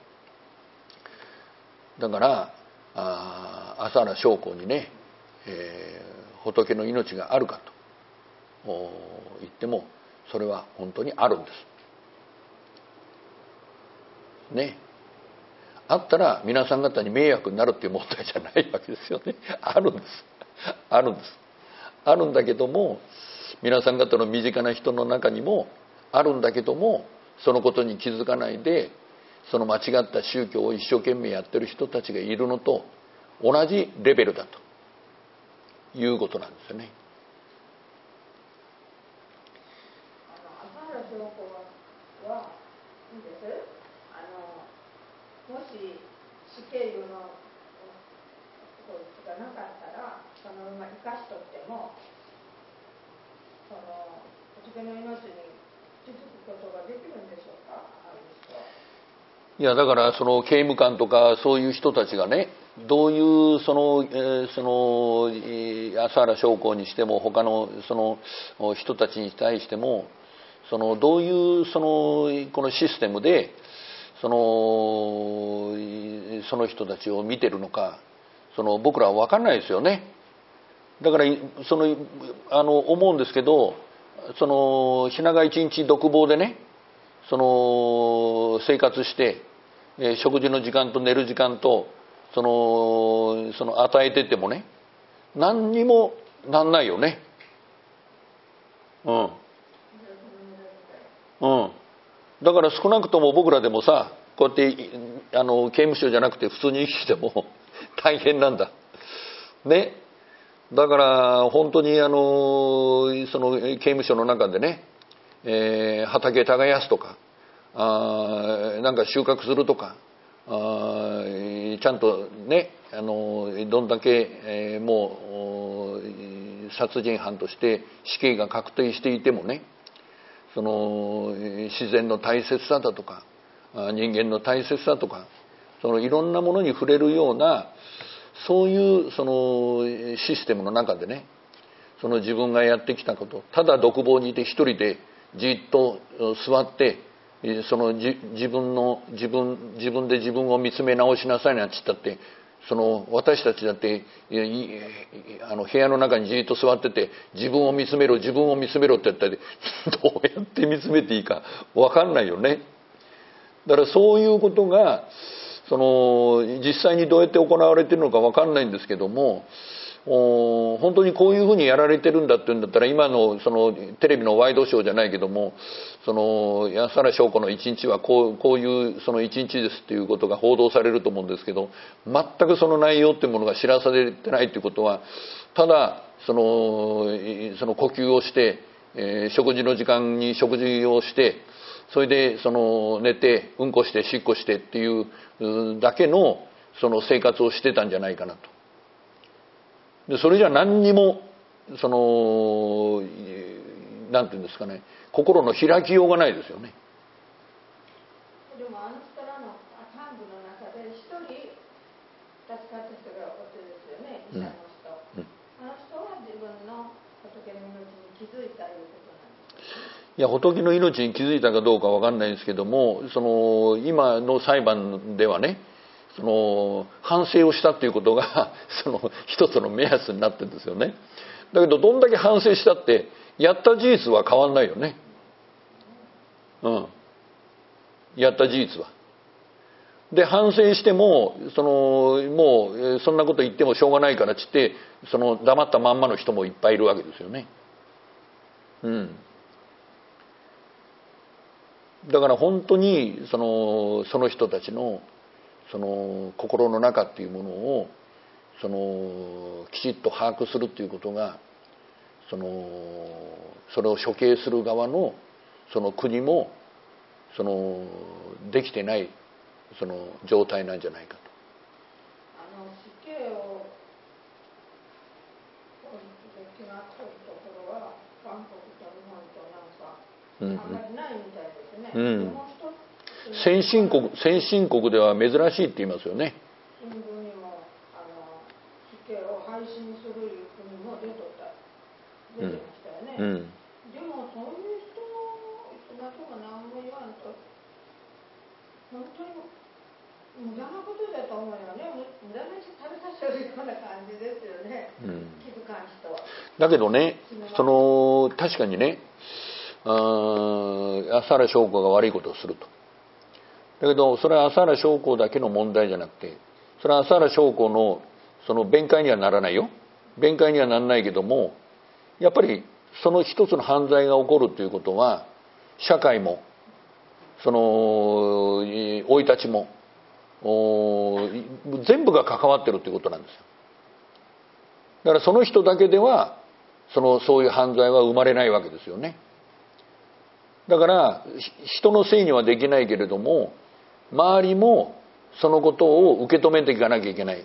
だからあ朝原将校にね、えー、仏の命があるかと言ってもそれは本当にあるんですね。あったら皆さん方に迷惑になるっていう問題じゃないわけですよね。あるんですあるんですあるんだけども、皆さん方の身近な人の中にもあるんだけども、そのことに気づかないでその間違った宗教を一生懸命やってる人たちがいるのと同じレベルだということなんですよね。 朝原将校はいいです。あのもし死刑のことがなかったらそのまま生かしとってもその仏の命にいやだからその刑務官とかそういう人たちがね、どういうその、えー、その麻原彰晃にしても他のその人たちに対しても、そのどういうそのこのシステムでそのその人たちを見てるのか、その僕らは分かんないですよね。だからそのあの思うんですけど、そのひなが一日独房でね、その生活して、えー、食事の時間と寝る時間とそのその与えててもね、何にもなんないよね。うんうん。だから少なくとも僕らでもさ、こうやってあの刑務所じゃなくて普通に生きても大変なんだね。だから本当にあのその刑務所の中でね、えー、畑耕すとか、あなんか収穫するとか、あちゃんとね、あのどんだけ、えー、もう殺人犯として死刑が確定していてもね、その自然の大切さだとか人間の大切さとか、そのいろんなものに触れるようなそういうそのシステムの中でね、その自分がやってきたこと、ただ独房にいて一人でじっと座ってその自分の自分自分で自分を見つめ直しなさいなんて言ったって、その私たちだってあの部屋の中にじっと座ってて自分を見つめろ自分を見つめろって言ったりどうやって見つめていいか分かんないよね。だからそういうことがその実際にどうやって行われているのか分かんないんですけども、本当にこういうふうにやられてるんだっていうんだったら、今のそのテレビのワイドショーじゃないけども、その麻原彰晃の一日はこう、こういうその一日ですっていうことが報道されると思うんですけど、全くその内容っていうものが知らされてないっていうことは、ただそのその呼吸をして、えー、食事の時間に食事をして、それでその寝てうんこしてしっこしてっていうだけのその生活をしてたんじゃないかなと。でそれじゃ何にもそのなんていうんですかね、心の開きようがないですよね。 でもあの人らの幹部の中で一人助かった人がおってですよね、医者の人、うんうん、あの人は自分の仏の命に気づいたいうことなんですよね。 いや仏の命に気づいたかどうかわかんないんですけども、その今の裁判ではね、その反省をしたっていうことがその一つの目安になってるんですよね。だけどどんだけ反省したってやった事実は変わんないよね。うん。やった事実は。で反省してもそのもうそんなこと言ってもしょうがないからっつってその黙ったまんまの人もいっぱいいるわけですよね。うん。だから本当にそのその人たちのその心の中っていうものをそのきちっと把握するっていうことが、そのそれを処刑する側のその国もそのできてないその状態なんじゃないかと。 あの死刑を決まっているところは韓国と日本となんかあんまりないみたいですね。うん、もう一つ先進国先進国では珍しいって言いますよね。 新聞にもあの死刑を廃止にするいう国も出とった出てましたよね。うんうん、でもそういう人の人がとか何も言わんと本当に無駄なことだと思うよね。無駄な食べさせるような感じですよね。うん、気づかん人は。 だけどね、その確かにね、あ麻原彰晃が悪いことをすると。だけどそれは麻原彰晃だけの問題じゃなくて、それは麻原彰晃のその弁解にはならないよ。弁解にはならないけども、やっぱりその一つの犯罪が起こるということは社会もその生い立ちも全部が関わってるということなんですよ。だからその人だけではそのそういう犯罪は生まれないわけですよね。だから人のせいにはできないけれども、周りもそのことを受け止めていかなきゃいけない。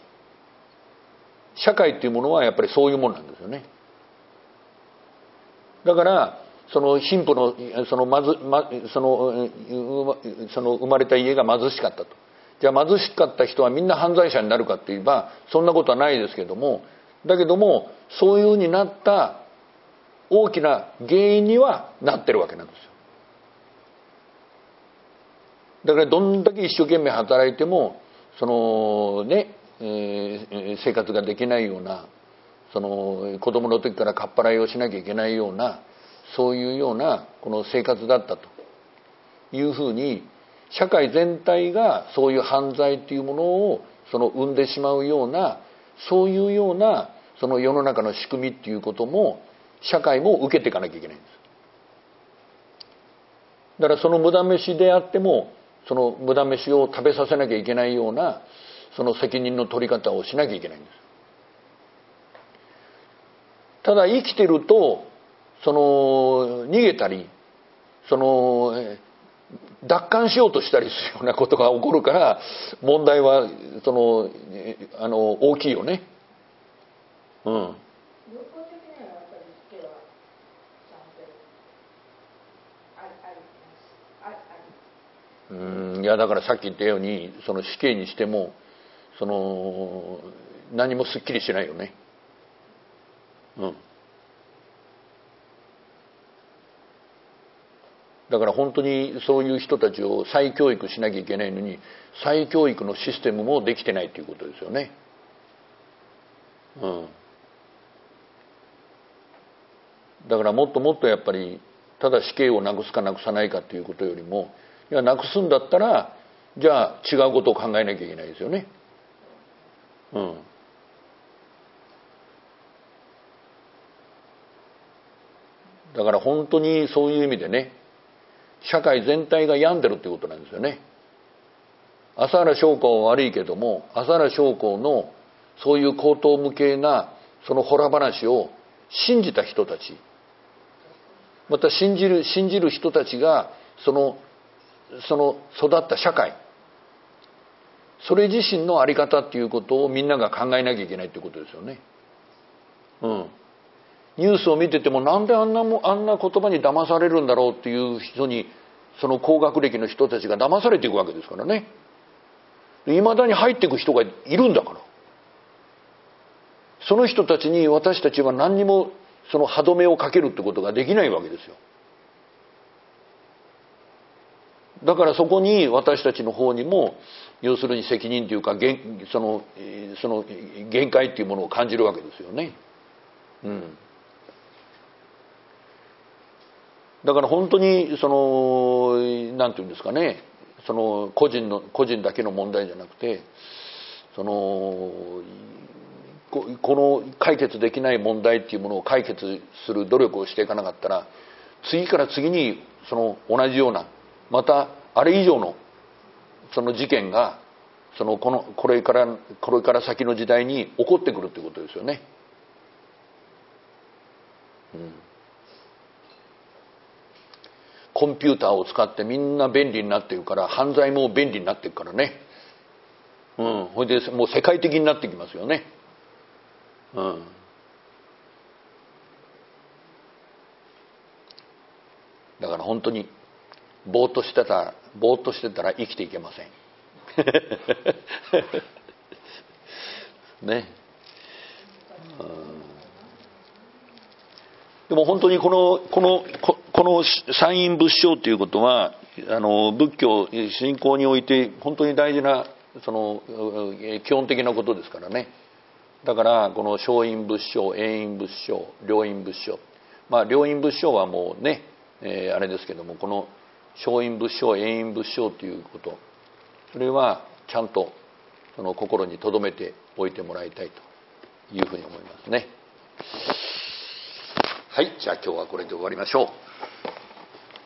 社会っていうものはやっぱりそういうものなんですよね。だからその貧富のそのまず、ま、そのその生まれた家が貧しかったと。じゃあ貧しかった人はみんな犯罪者になるかって言えばそんなことはないですけども、だけどもそういうふうになった大きな原因にはなってるわけなんですよ。だからどんだけ一生懸命働いてもそのね、えー、生活ができないような、その子供の時からかっぱらいをしなきゃいけないような、そういうようなこの生活だったというふうに、社会全体がそういう犯罪というものをその生んでしまうような、そういうようなその世の中の仕組みっていうことも社会も受けていかなきゃいけないんです。だからその無駄飯であっても、その無駄飯を食べさせなきゃいけないようなその責任の取り方をしなきゃいけないんです。ただ生きてるとその逃げたりその奪還しようとしたりするようなことが起こるから問題はそのあの大きいよね。うん。うん、いやだからさっき言ったようにその死刑にしてもその何もすっきりしないよね。うん。だから本当にそういう人たちを再教育しなきゃいけないのに再教育のシステムもできてないということですよね。うん。だからもっともっとやっぱりただ死刑をなくすかなくさないかということよりも、いやなくすんだったらじゃあ違うことを考えなきゃいけないですよね。うん。だから本当にそういう意味でね、社会全体が病んでるっていうことなんですよね。麻原彰晃は悪いけども、麻原彰晃のそういう荒唐無稽なそのホラ話を信じた人たち、また信じる信じる人たちがそのその育った社会、それ自身の在り方っていうことをみんなが考えなきゃいけないっていうことですよね。うん。ニュースを見ててもなんであんなもあんな言葉に騙されるんだろうっていう人に、その高学歴の人たちが騙されていくわけですからね。いまだに入っていく人がいるんだから、その人たちに私たちは何にもその歯止めをかけるってことができないわけですよ。だからそこに私たちの方にも要するに責任というかそのその限界っていうものを感じるわけですよね。うん。だから本当にそのなんていうんですかね、その個人の個人だけの問題じゃなくて、そのこの解決できない問題っていうものを解決する努力をしていかなかったら、次から次にその同じようなまたあれ以上のその事件がそのこのこれからこれから先の時代に起こってくるっていうことですよね。うん。コンピューターを使ってみんな便利になっているから犯罪も便利になっていくからね。うん。ほいでもう世界的になってきますよね。うん。だから本当にぼーっとしてたらぼーっとしてたら生きていけません。ね。うん。でも本当にこのこのこの山陰仏性ということはあの仏教信仰において本当に大事なその基本的なことですからね。だからこの正陰仏性、永陰仏性、両陰仏性、まあ両陰仏性はもうね、えー、あれですけども、この正陰仏性、永陰仏性ということ、それはちゃんとその心に留めておいてもらいたいというふうに思いますね。はい、じゃあ今日はこれで終わりましょう。